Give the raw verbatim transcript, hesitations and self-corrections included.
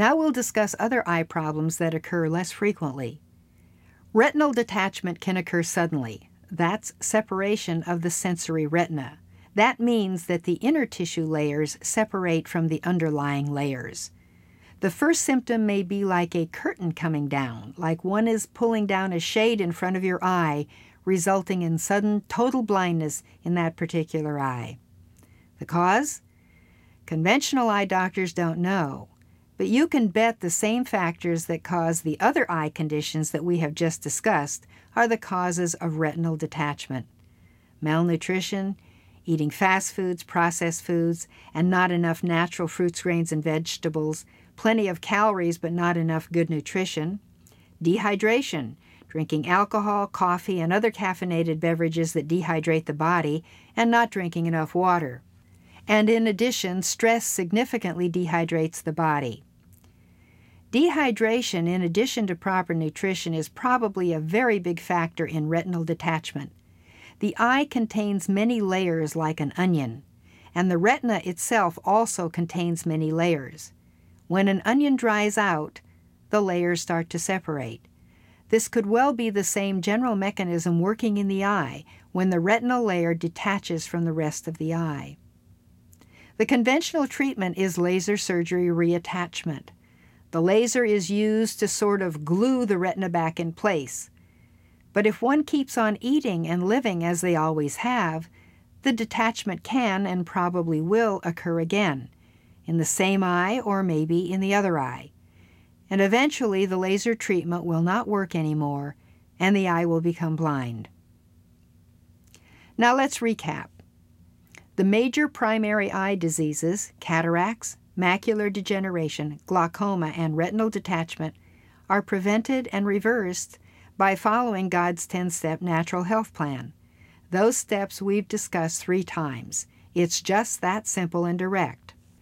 Now we'll discuss other eye problems that occur less frequently. Retinal detachment can occur suddenly. That's separation of the sensory retina. That means that the inner tissue layers separate from the underlying layers. The first symptom may be like a curtain coming down, like one is pulling down a shade in front of your eye, resulting in sudden total blindness in that particular eye. The cause? Conventional eye doctors don't know, but you can bet the same factors that cause the other eye conditions that we have just discussed are the causes of retinal detachment. Malnutrition, eating fast foods, processed foods, and not enough natural fruits, grains, and vegetables, plenty of calories but not enough good nutrition. Dehydration, drinking alcohol, coffee, and other caffeinated beverages that dehydrate the body, and not drinking enough water. And in addition, stress significantly dehydrates the body. Dehydration, in addition to proper nutrition, is probably a very big factor in retinal detachment. The eye contains many layers like an onion, and the retina itself also contains many layers. When an onion dries out, the layers start to separate. This could well be the same general mechanism working in the eye when the retinal layer detaches from the rest of the eye. The conventional treatment is laser surgery reattachment. The laser is used to sort of glue the retina back in place. But if one keeps on eating and living as they always have, the detachment can and probably will occur again, in the same eye or maybe in the other eye. And eventually the laser treatment will not work anymore and the eye will become blind. Now let's recap. The major primary eye diseases, cataracts, macular degeneration, glaucoma, and retinal detachment, are prevented and reversed by following God's ten-step natural health plan. Those steps we've discussed three times. It's just that simple and direct.